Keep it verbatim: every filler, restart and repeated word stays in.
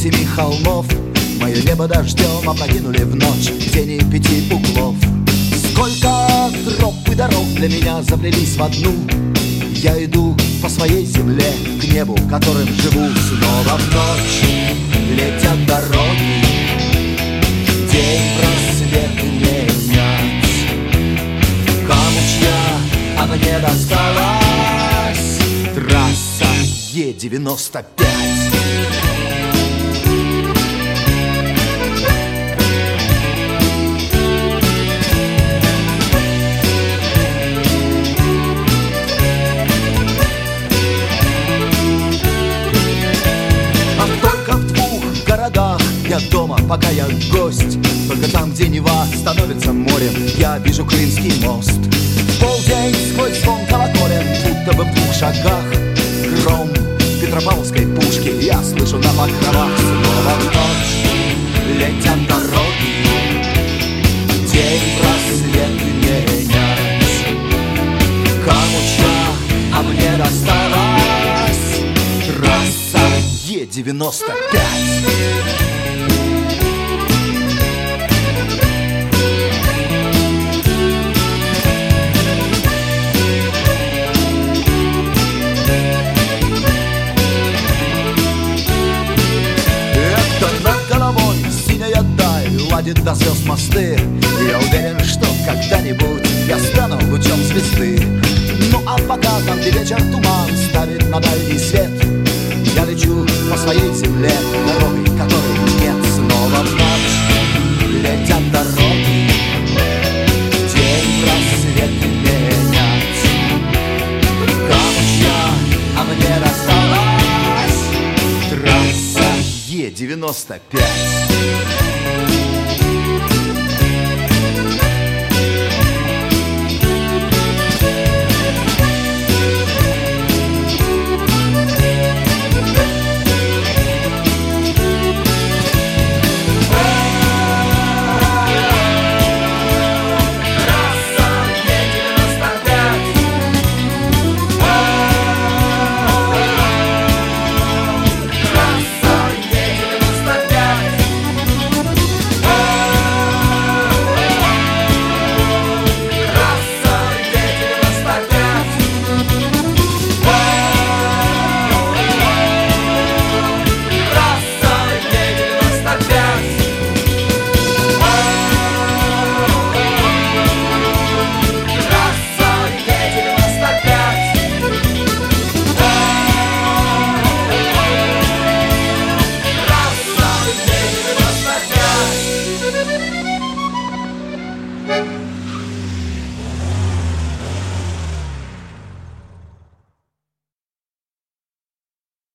семи холмов. Мое небо дождем опрокинули в ночь в тени пяти углов. Сколько троп и дорог для меня заплелись в одну. Я иду по своей земле к небу, которым живу. Снова в ночь летят дороги, день просвет менять. Кому чья, а мне досталась трасса Е девяносто пять. Я дома, пока я гость. Только там, где Нева становится морем, я вижу Крымский мост. В полдень сквозь звон колоколен, будто бы в двух шагах гром Петропавловской пушки я слышу на покровах. Снова в ночь летят дороги, день просвет менять. Кому чья, а мне досталась трасса Е девяносто пять. Ладит до звезд мосты, и я уверен, что когда-нибудь я стану лучом звезды. Ну а пока там, где вечер туман ставит на дальний свет, я лечу по своей земле дорогой, которой нет. Снова в ночь летят дороги, день просвет менять. Кому чья, а мне досталась трасса Е девяносто пять.